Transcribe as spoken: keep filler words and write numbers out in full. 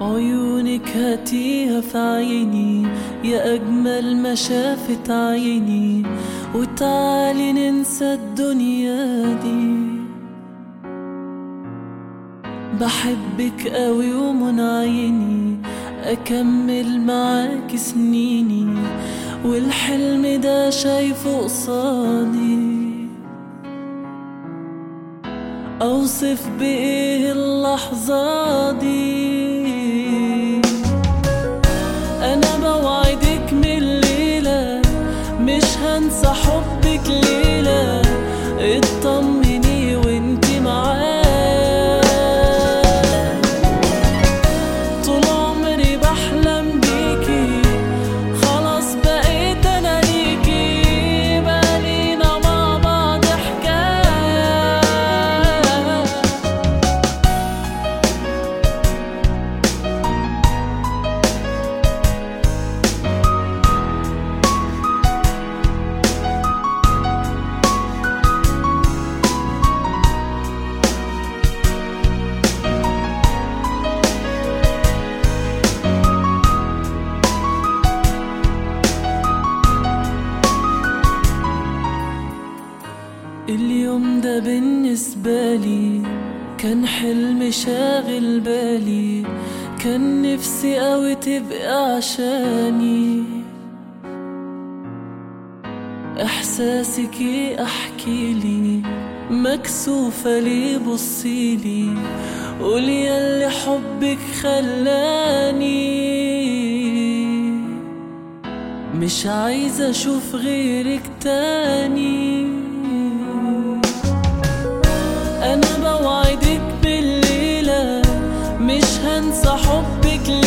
عيونك هاتيها في عيني يا أجمل ما شافت عيني، وتعالي ننسى الدنيا دي. بحبك قوي ومن عيني أكمل معاك سنيني، والحلم ده شايفه قصادي. أوصف بإيه اللحظة دي؟ أنا بوعدك من الليلة مش هنسى حبك ليلة. اطمني وانتي معايا، طول عمري بحلم بيكي، خلاص بقيت أنا ليكي، بقالينا مع بعض حكاية. اليوم ده بالنسبة لي كان حلم شاغل بالي، كان نفسي قوي تبقى عشاني. احساسك ايه احكيلي، مكسوفة ليه بصيلي، قولي ياللي حبك خلاني مش عايزة اشوف غيرك تاني. أنا بوعدك بالليلة مش هنسى حبك